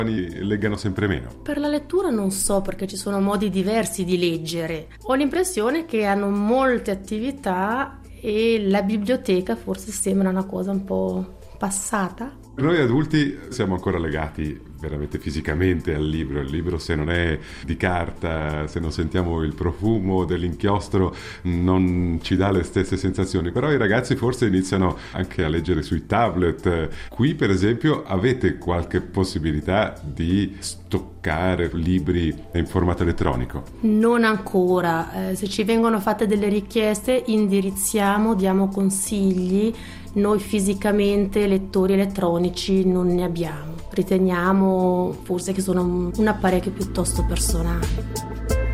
leggano sempre meno? Per la lettura non so, perché ci sono modi diversi di leggere. Ho l'impressione che hanno molte attività e la biblioteca forse sembra una cosa un po' passata. Noi adulti siamo ancora legati veramente fisicamente al libro. Il libro, se non è di carta, se non sentiamo il profumo dell'inchiostro, non ci dà le stesse sensazioni. Però i ragazzi forse iniziano anche a leggere sui tablet. Qui, per esempio, avete qualche possibilità di stoccare libri in formato elettronico? Non ancora. Se ci vengono fatte delle richieste, indirizziamo, diamo consigli. Noi fisicamente lettori elettronici non ne abbiamo. Riteniamo forse che sono un apparecchio piuttosto personale.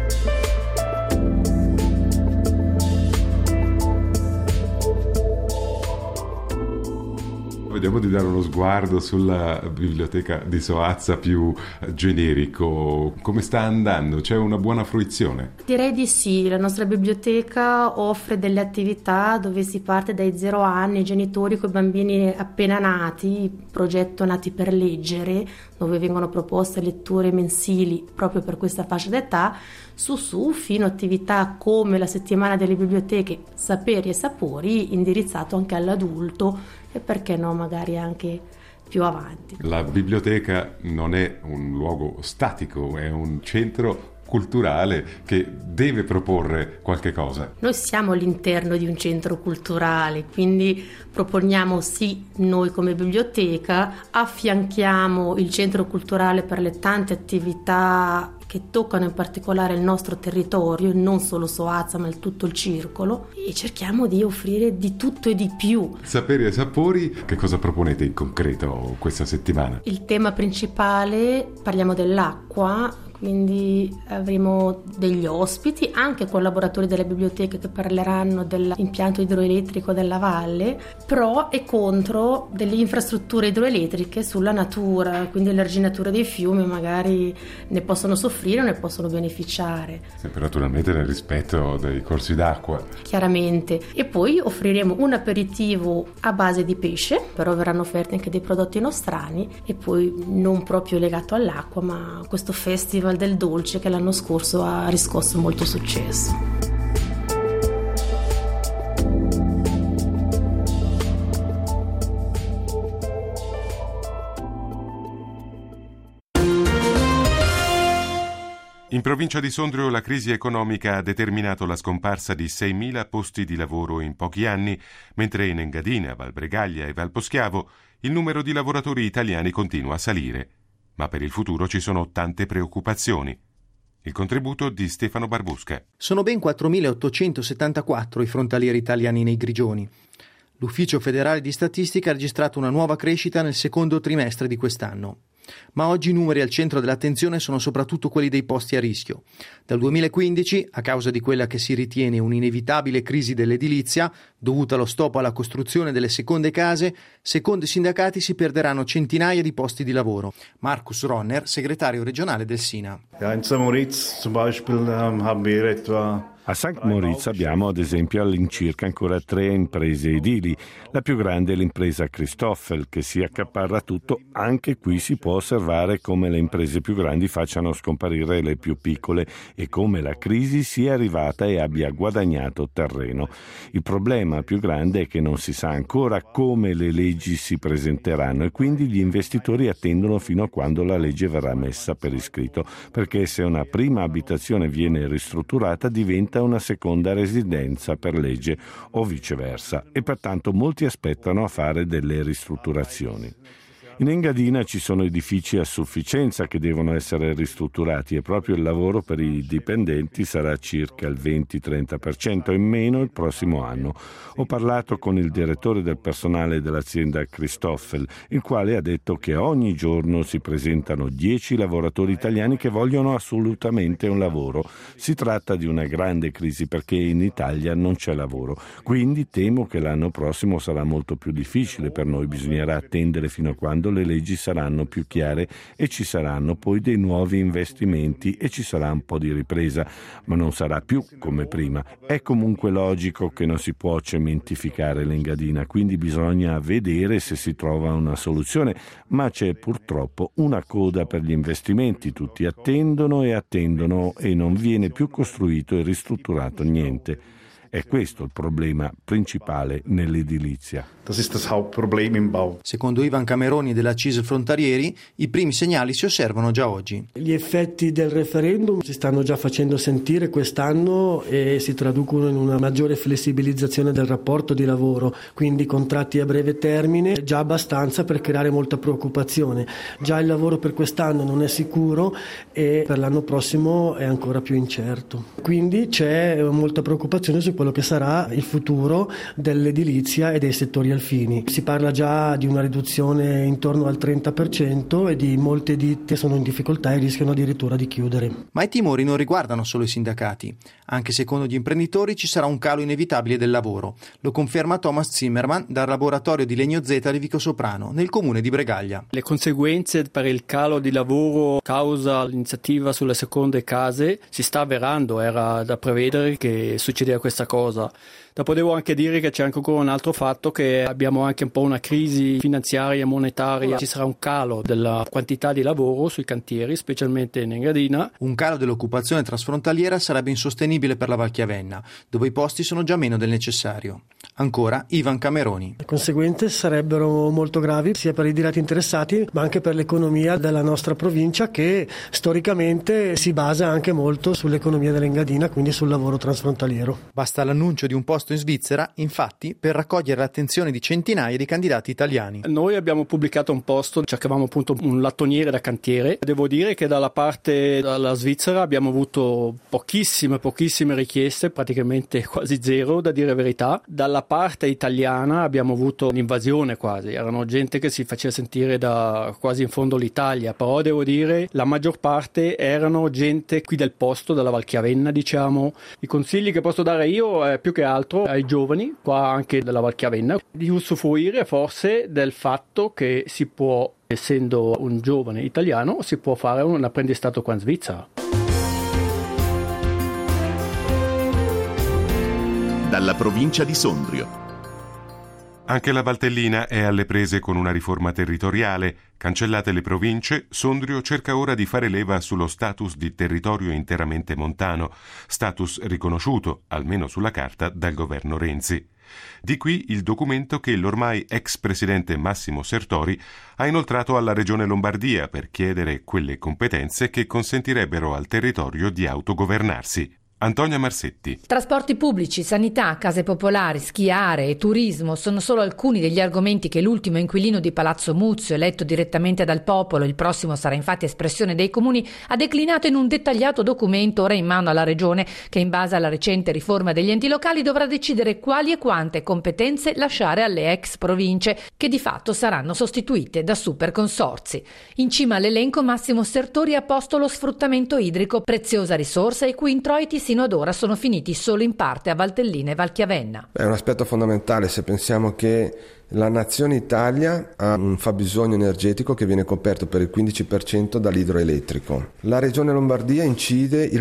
Vediamo di dare uno sguardo sulla biblioteca di Soazza più generico. Come sta andando? C'è una buona fruizione? Direi di sì. La nostra biblioteca offre delle attività dove si parte dai 0 anni, i genitori con i bambini appena nati, progetto Nati per leggere, dove vengono proposte letture mensili proprio per questa fascia d'età, su fino a attività come la settimana delle biblioteche Saperi e Sapori, indirizzato anche all'adulto e perché no magari anche più avanti. La biblioteca non è un luogo statico, è un centro culturale che deve proporre qualche cosa. Noi siamo all'interno di un centro culturale, quindi proponiamo sì noi come biblioteca, affianchiamo il centro culturale per le tante attività che toccano in particolare il nostro territorio, non solo Soazza ma tutto il circolo, e cerchiamo di offrire di tutto e di più. Saperi e Sapori, che cosa proponete in concreto questa settimana? Il tema principale, parliamo dell'acqua, quindi avremo degli ospiti, anche collaboratori delle biblioteche che parleranno dell'impianto idroelettrico della valle, pro e contro delle infrastrutture idroelettriche sulla natura, quindi l'arginatura dei fiumi magari ne possono soffrire o ne possono beneficiare. Sempre naturalmente nel rispetto dei corsi d'acqua. Chiaramente. E poi offriremo un aperitivo a base di pesce, però verranno offerti anche dei prodotti nostrani e poi non proprio legato all'acqua, ma questo festival del dolce che l'anno scorso ha riscosso molto successo. In provincia di Sondrio la crisi economica ha determinato la scomparsa di 6.000 posti di lavoro in pochi anni, mentre in Engadina, Valbregaglia e Valposchiavo il numero di lavoratori italiani continua a salire. Ma per il futuro ci sono tante preoccupazioni. Il contributo di Stefano Barbusca. Sono ben 4.874 i frontalieri italiani nei Grigioni. L'Ufficio federale di statistica ha registrato una nuova crescita nel secondo trimestre di quest'anno. Ma oggi i numeri al centro dell'attenzione sono soprattutto quelli dei posti a rischio. Dal 2015, a causa di quella che si ritiene un'inevitabile crisi dell'edilizia, dovuta allo stop alla costruzione delle seconde case, secondo i sindacati si perderanno centinaia di posti di lavoro. Markus Ronner, segretario regionale del SINA. In St. Moritz zum Beispiel haben wir etwa A St. Moritz abbiamo ad esempio all'incirca ancora 3 imprese edili. La più grande è l'impresa Christoffel, che si accaparra tutto. Anche qui si può osservare come le imprese più grandi facciano scomparire le più piccole e come la crisi sia arrivata e abbia guadagnato terreno. Il problema più grande è che non si sa ancora come le leggi si presenteranno e quindi gli investitori attendono fino a quando la legge verrà messa per iscritto, perché se una prima abitazione viene ristrutturata diventa una seconda residenza per legge o viceversa e pertanto molti aspettano a fare delle ristrutturazioni. In Engadina ci sono edifici a sufficienza che devono essere ristrutturati e proprio il lavoro per i dipendenti sarà circa il 20-30% in meno il prossimo anno. Ho parlato con il direttore del personale dell'azienda Christoffel, il quale ha detto che ogni giorno si presentano 10 lavoratori italiani che vogliono assolutamente un lavoro. Si tratta di una grande crisi perché in Italia non c'è lavoro, quindi temo che l'anno prossimo sarà molto più difficile per noi, bisognerà attendere fino a quando quando le leggi saranno più chiare e ci saranno poi dei nuovi investimenti e ci sarà un po' di ripresa, ma non sarà più come prima. È comunque logico che non si può cementificare l'Engadina, quindi bisogna vedere se si trova una soluzione, ma c'è purtroppo una coda per gli investimenti, tutti attendono e non viene più costruito e ristrutturato niente. È questo il problema principale nell'edilizia. Das ist das Hauptproblem im Bau. Secondo Ivan Cameroni della CISL Frontalieri, i primi segnali si osservano già oggi. Gli effetti del referendum si stanno già facendo sentire quest'anno e si traducono in una maggiore flessibilizzazione del rapporto di lavoro, quindi contratti a breve termine, già abbastanza per creare molta preoccupazione. Già il lavoro per quest'anno non è sicuro e per l'anno prossimo è ancora più incerto. Quindi c'è molta preoccupazione su quello che sarà il futuro dell'edilizia e dei settori alfini. Si parla già di una riduzione intorno al 30% e di molte ditte sono in difficoltà e rischiano addirittura di chiudere. Ma i timori non riguardano solo i sindacati. Anche secondo gli imprenditori ci sarà un calo inevitabile del lavoro. Lo conferma Thomas Zimmerman dal laboratorio di Legno Z di Vico Soprano, nel comune di Bregaglia. Le conseguenze per il calo di lavoro causa l'iniziativa sulle seconde case si sta avverando, era da prevedere che succedeva questa cosa. Dopo devo anche dire che c'è anche ancora un altro fatto, che abbiamo anche un po' una crisi finanziaria e monetaria. Ci sarà un calo della quantità di lavoro sui cantieri, specialmente in Engadina. Un calo dell'occupazione transfrontaliera sarebbe insostenibile per la Valchiavenna, dove i posti sono già meno del necessario. Ancora Ivan Cameroni. Le conseguenze sarebbero molto gravi sia per i diretti interessati ma anche per l'economia della nostra provincia, che storicamente si basa anche molto sull'economia dell'Engadina, quindi sul lavoro transfrontaliero. Basta l'annuncio di un posto in Svizzera, infatti, per raccogliere l'attenzione di centinaia di candidati italiani. Noi abbiamo pubblicato un posto, cercavamo appunto un lattoniere da cantiere. Devo dire che dalla parte della Svizzera abbiamo avuto pochissime richieste, praticamente quasi zero, da dire la verità. Dalla parte italiana abbiamo avuto un'invasione quasi, erano gente che si faceva sentire da quasi in fondo l'Italia, però devo dire la maggior parte erano gente qui del posto, della Valchiavenna, diciamo. I consigli che posso dare io è più che altro ai giovani, qua anche della Valchiavenna, di usufruire forse del fatto che si può, essendo un giovane italiano, si può fare un apprendistato qua in Svizzera. Dalla provincia di Sondrio. Anche la Valtellina è alle prese con una riforma territoriale. Cancellate le province, Sondrio cerca ora di fare leva sullo status di territorio interamente montano, status riconosciuto, almeno sulla carta, dal governo Renzi. Di qui il documento che l'ormai ex presidente Massimo Sertori ha inoltrato alla Regione Lombardia per chiedere quelle competenze che consentirebbero al territorio di autogovernarsi. Antonia Marsetti. Trasporti pubblici, sanità, case popolari, schiare e turismo sono solo alcuni degli argomenti che l'ultimo inquilino di Palazzo Muzio, eletto direttamente dal popolo, il prossimo sarà infatti espressione dei comuni, ha declinato in un dettagliato documento ora in mano alla Regione, che in base alla recente riforma degli enti locali dovrà decidere quali e quante competenze lasciare alle ex province, che di fatto saranno sostituite da superconsorzi. In cima all'elenco Massimo Sertori ha posto lo sfruttamento idrico, preziosa risorsa i cui introiti sino ad ora sono finiti solo in parte a Valtellina e Valchiavenna. È un aspetto fondamentale se pensiamo che la nazione Italia ha un fabbisogno energetico che viene coperto per il 15% dall'idroelettrico. La regione Lombardia incide il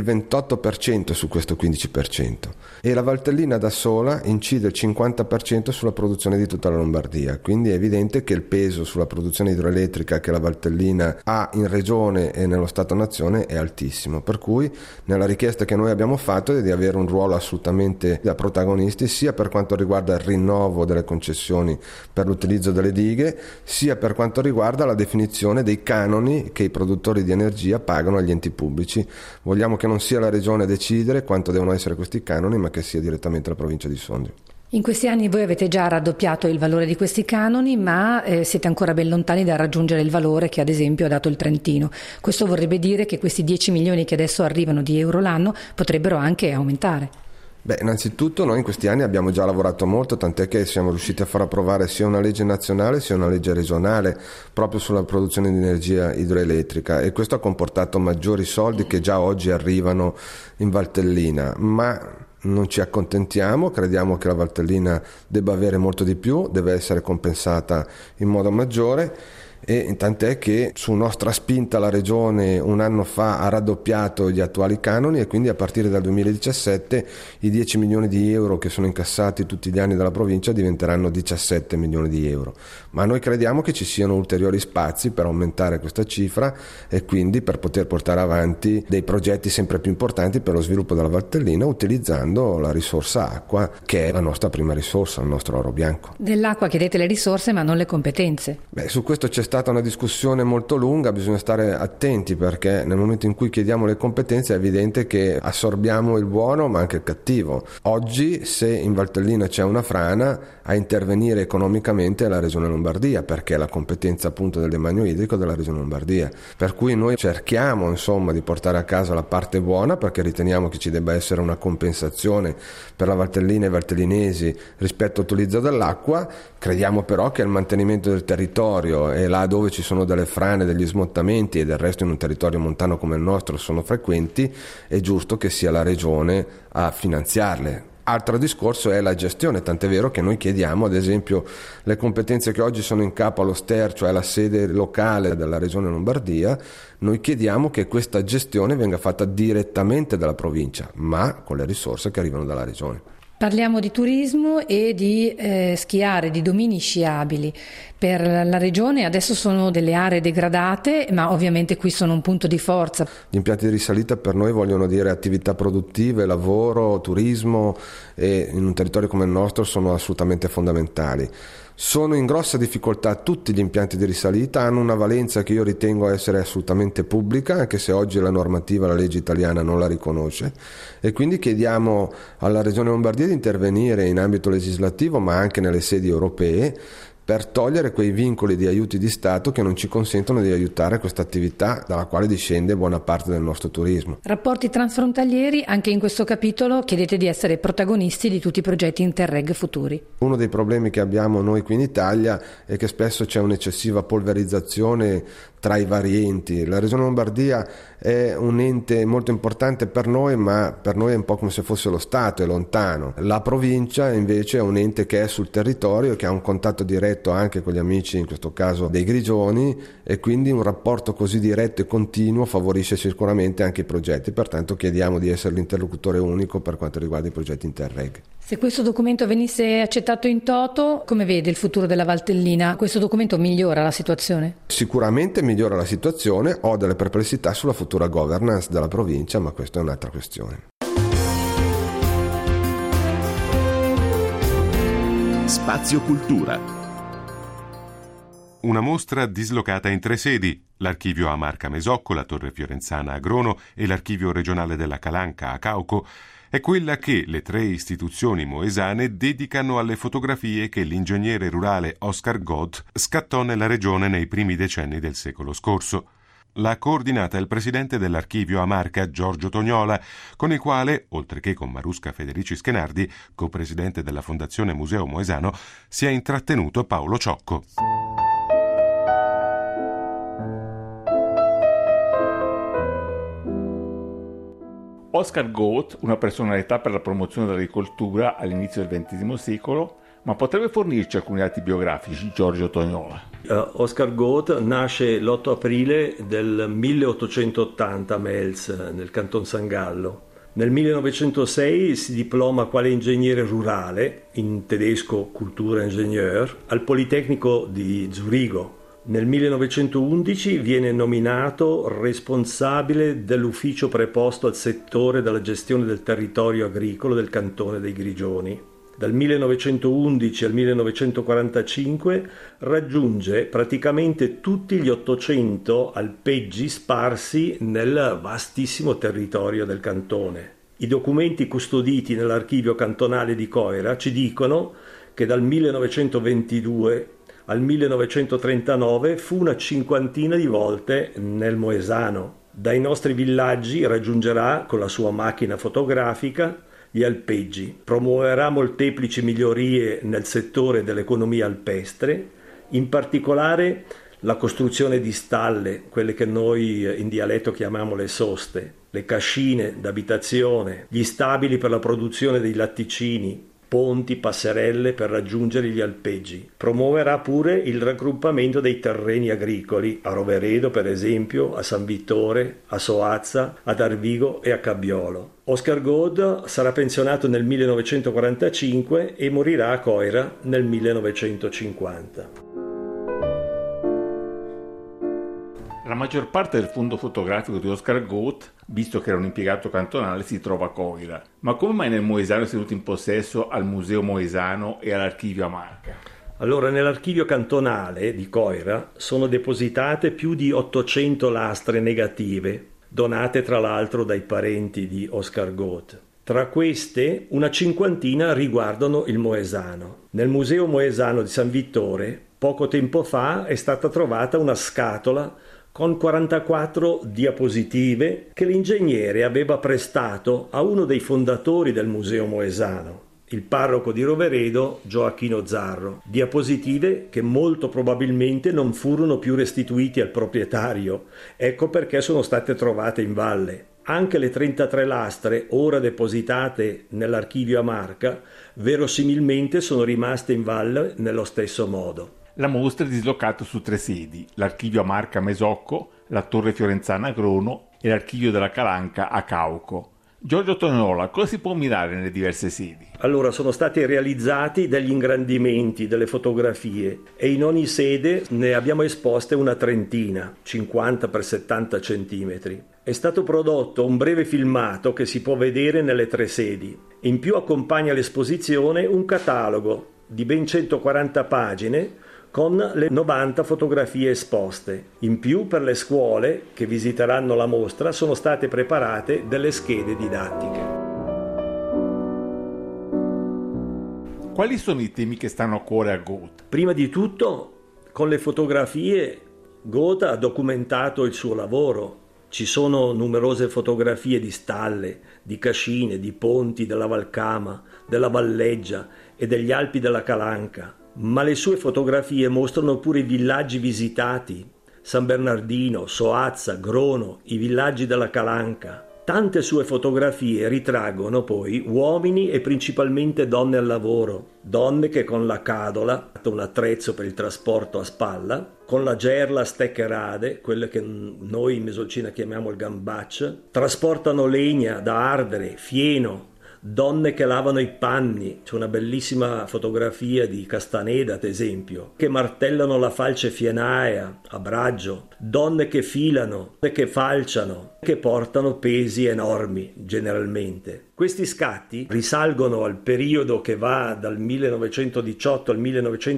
28% su questo 15% e la Valtellina da sola incide il 50% sulla produzione di tutta la Lombardia. Quindi è evidente che il peso sulla produzione idroelettrica che la Valtellina ha in regione e nello Stato-nazione è altissimo. Per cui nella richiesta che noi abbiamo fatto è di avere un ruolo assolutamente da protagonisti, sia per quanto riguarda il rinnovo delle concessioni per l'utilizzo delle dighe, sia per quanto riguarda la definizione dei canoni che i produttori di energia pagano agli enti pubblici. Vogliamo che non sia la regione a decidere quanto devono essere questi canoni, ma che sia direttamente la provincia di Sondrio. In questi anni voi avete già raddoppiato il valore di questi canoni, ma siete ancora ben lontani da raggiungere il valore che ad esempio ha dato il Trentino. Questo vorrebbe dire che questi 10 milioni che adesso arrivano di euro l'anno potrebbero anche aumentare. Beh, innanzitutto noi in questi anni abbiamo già lavorato molto, tant'è che siamo riusciti a far approvare sia una legge nazionale sia una legge regionale proprio sulla produzione di energia idroelettrica, e questo ha comportato maggiori soldi che già oggi arrivano in Valtellina, ma non ci accontentiamo, crediamo che la Valtellina debba avere molto di più, deve essere compensata in modo maggiore. e tant'è che su nostra spinta la Regione un anno fa ha raddoppiato gli attuali canoni e quindi a partire dal 2017 i 10 milioni di euro che sono incassati tutti gli anni dalla provincia diventeranno 17 milioni di euro. Ma noi crediamo che ci siano ulteriori spazi per aumentare questa cifra e quindi per poter portare avanti dei progetti sempre più importanti per lo sviluppo della Valtellina utilizzando la risorsa acqua, che è la nostra prima risorsa, il nostro oro bianco. Dell'acqua chiedete le risorse ma non le competenze. Su questo c'è stata una discussione molto lunga, bisogna stare attenti perché nel momento in cui chiediamo le competenze è evidente che assorbiamo il buono ma anche il cattivo. Oggi se in Valtellina c'è una frana a intervenire economicamente è la Regione Lombardia, perché è la competenza appunto del demanio idrico della Regione Lombardia, per cui noi cerchiamo insomma di portare a casa la parte buona perché riteniamo che ci debba essere una compensazione per la Valtellina e i valtellinesi rispetto all'utilizzo dell'acqua. Crediamo però che il mantenimento del territorio e là dove ci sono delle frane, degli smottamenti e del resto in un territorio montano come il nostro sono frequenti, è giusto che sia la Regione a finanziarle. Altro discorso è la gestione, tant'è vero che noi chiediamo ad esempio le competenze che oggi sono in capo allo STER, cioè alla sede locale della Regione Lombardia, noi chiediamo che questa gestione venga fatta direttamente dalla provincia, ma con le risorse che arrivano dalla Regione. Parliamo di turismo e di schiare, di domini sciabili. Per la regione adesso sono delle aree degradate, ma ovviamente qui sono un punto di forza. Gli impianti di risalita per noi vogliono dire attività produttive, lavoro, turismo e in un territorio come il nostro sono assolutamente fondamentali. Sono in grossa difficoltà tutti gli impianti di risalita, hanno una valenza che io ritengo essere assolutamente pubblica, anche se oggi la normativa, la legge italiana non la riconosce, e quindi chiediamo alla Regione Lombardia di intervenire in ambito legislativo ma anche nelle sedi europee per togliere quei vincoli di aiuti di Stato che non ci consentono di aiutare questa attività dalla quale discende buona parte del nostro turismo. Rapporti transfrontalieri, anche in questo capitolo chiedete di essere protagonisti di tutti i progetti Interreg futuri. Uno dei problemi che abbiamo noi qui in Italia è che spesso c'è un'eccessiva polverizzazione tra i vari enti. La Regione Lombardia è un ente molto importante per noi, ma per noi è un po' come se fosse lo Stato, è lontano. La provincia invece è un ente che è sul territorio, che ha un contatto diretto anche con gli amici, in questo caso dei Grigioni, e quindi un rapporto così diretto e continuo favorisce sicuramente anche i progetti. Pertanto chiediamo di essere l'interlocutore unico per quanto riguarda i progetti Interreg. Se questo documento venisse accettato in toto, come vede il futuro della Valtellina? Questo documento migliora la situazione? Sicuramente migliora la situazione, ho delle perplessità sulla futura governance della provincia, ma questa è un'altra questione. Spazio Cultura. Una mostra dislocata in 3 sedi, l'archivio a Marca Mesocco, la Torre Fiorenzana a Grono e l'archivio regionale della Calanca a Cauco, è quella che le 3 istituzioni moesane dedicano alle fotografie che l'ingegnere rurale Oscar Goth scattò nella regione nei primi decenni del secolo scorso. L'ha coordinata il presidente dell'archivio a Marca, Giorgio Tognola, con il quale, oltre che con Marusca Federici Schenardi, copresidente della Fondazione Museo Moesano, si è intrattenuto Paolo Ciocco. Oscar Goth, una personalità per la promozione dell'agricoltura all'inizio del XX secolo, ma potrebbe fornirci alcuni dati biografici, Giorgio Tognola? Oscar Goth nasce l'8 aprile del 1880 a Mels, nel Canton San Gallo. Nel 1906 si diploma quale ingegnere rurale, in tedesco Kulturingenieur, al Politecnico di Zurigo. Nel 1911 viene nominato responsabile dell'ufficio preposto al settore della gestione del territorio agricolo del cantone dei Grigioni. Dal 1911 al 1945 raggiunge praticamente tutti gli 800 alpeggi sparsi nel vastissimo territorio del cantone. I documenti custoditi nell'archivio cantonale di Coira ci dicono che dal 1922 al 1939 fu una cinquantina di volte nel Moesano. Dai nostri villaggi raggiungerà con la sua macchina fotografica gli alpeggi, promuoverà molteplici migliorie nel settore dell'economia alpestre, in particolare la costruzione di stalle, quelle che noi in dialetto chiamiamo le soste, le cascine d'abitazione, gli stabili per la produzione dei latticini, ponti, passerelle per raggiungere gli alpeggi. Promuoverà pure il raggruppamento dei terreni agricoli, a Roveredo per esempio, a San Vittore, a Soazza, ad Arvigo e a Cabbiolo. Oscar Gode sarà pensionato nel 1945 e morirà a Coira nel 1950. La maggior parte del fondo fotografico di Oscar Gode, visto che era un impiegato cantonale, si trova a Coira. Ma come mai nel Moesano è tenuto in possesso al Museo Moesano e all'Archivio a Marca? Allora, nell'archivio cantonale di Coira sono depositate più di 800 lastre negative, donate tra l'altro dai parenti di Oscar Gode. Tra queste, una cinquantina riguardano il Moesano. Nel Museo Moesano di San Vittore, poco tempo fa, è stata trovata una scatola con 44 diapositive che l'ingegnere aveva prestato a uno dei fondatori del Museo Moesano, il parroco di Roveredo Gioacchino Zarro. Diapositive che molto probabilmente non furono più restituiti al proprietario, ecco perché sono state trovate in valle. Anche le 33 lastre ora depositate nell'archivio a Marca verosimilmente sono rimaste in valle nello stesso modo. La mostra è dislocata su 3 sedi, l'archivio a Marca a Mesocco, la Torre Fiorenzana a Grono e l'archivio della Calanca a Cauco. Giorgio Toniola, cosa si può ammirare nelle diverse sedi? Allora, sono stati realizzati degli ingrandimenti, delle fotografie, e in ogni sede ne abbiamo esposte una trentina, 50 x 70 centimetri. È stato prodotto un breve filmato che si può vedere nelle 3 sedi. In più accompagna l'esposizione un catalogo di ben 140 pagine con le 90 fotografie esposte. In più, per le scuole che visiteranno la mostra sono state preparate delle schede didattiche. Quali sono i temi che stanno a cuore a Gode? Prima di tutto, con le fotografie, Gode ha documentato il suo lavoro. Ci sono numerose fotografie di stalle, di cascine, di ponti della Valcama, della Valleggia e degli Alpi della Calanca. Ma le sue fotografie mostrano pure i villaggi visitati, San Bernardino, Soazza, Grono, i villaggi della Calanca. Tante sue fotografie ritraggono poi uomini e principalmente donne al lavoro, donne che con la cadola, un attrezzo per il trasporto a spalla, con la gerla steccherade, quelle che noi in Mesolcina chiamiamo il gambaccio, trasportano legna da ardere, fieno, donne che lavano i panni, c'è una bellissima fotografia di Castaneda ad esempio, che martellano la falce fienaea a Braggio, donne che filano, che falciano, che portano pesi enormi generalmente. Questi scatti risalgono al periodo che va dal 1918 al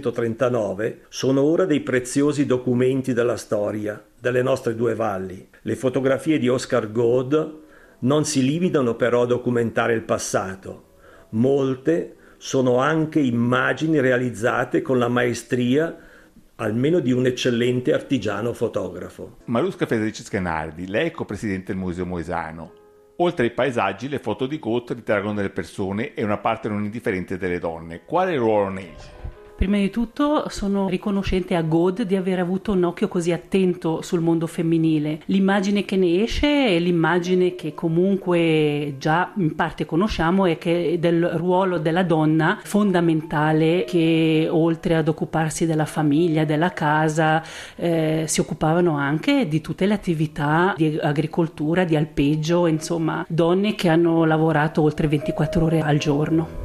1939, sono ora dei preziosi documenti della storia delle nostre 2 valli. Le fotografie di Oscar Gode non si limitano però a documentare il passato. Molte sono anche immagini realizzate con la maestria almeno di un eccellente artigiano fotografo. Marusca Federici Scanardi, lei è co-presidente del Museo Moesano. Oltre ai paesaggi, le foto di Gode ritraggono delle persone e una parte non indifferente delle donne. Quale ruolo ne esce? Prima di tutto sono riconoscente a Gode di aver avuto un occhio così attento sul mondo femminile. L'immagine che ne esce è l'immagine che comunque già in parte conosciamo, e che è del ruolo della donna fondamentale, che oltre ad occuparsi della famiglia, della casa, si occupavano anche di tutte le attività di agricoltura, di alpeggio, insomma donne che hanno lavorato oltre 24 ore al giorno.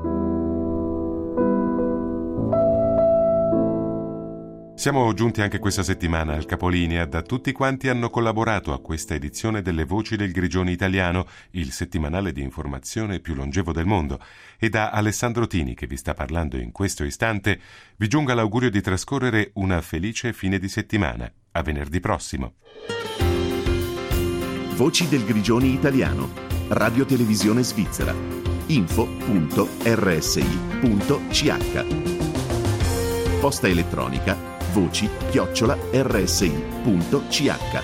Siamo giunti anche questa settimana al capolinea da tutti quanti hanno collaborato a questa edizione delle Voci del Grigione Italiano, il settimanale di informazione più longevo del mondo, e da Alessandro Tini, che vi sta parlando in questo istante, vi giunga l'augurio di trascorrere una felice fine di settimana. A venerdì prossimo. Voci del Grigione Italiano, Radio Televisione Svizzera, info.rsi.ch, posta elettronica voci@rsi.ch.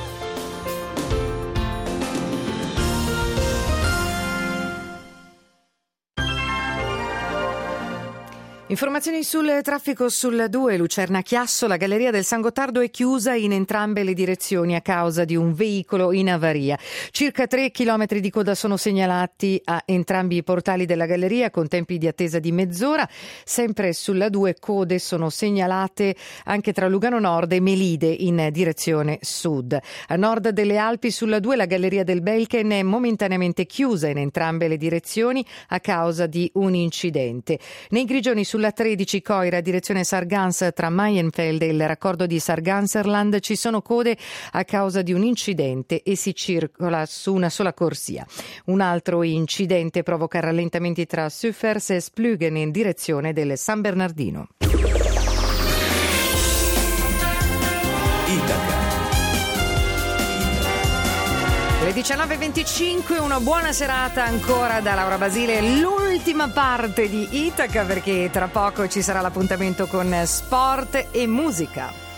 Informazioni sul traffico sulla 2 Lucerna-Chiasso. La galleria del San Gottardo è chiusa in entrambe le direzioni a causa di un veicolo in avaria. Circa 3 chilometri di coda sono segnalati a entrambi i portali della galleria con tempi di attesa di mezz'ora. Sempre sulla 2 code sono segnalate anche tra Lugano Nord e Melide in direzione sud. A nord delle Alpi sulla 2 la galleria del Belchen è momentaneamente chiusa in entrambe le direzioni a causa di un incidente. Nei Grigioni sulla 13 Coira direzione Sargans tra Maienfeld e il raccordo di Sarganserland ci sono code a causa di un incidente e si circola su una sola corsia. Un altro incidente provoca rallentamenti tra Suffers e Splügen in direzione del San Bernardino. Le 19.25, una buona serata ancora da Laura Basile, l'ultima parte di Itaca perché tra poco ci sarà l'appuntamento con sport e musica.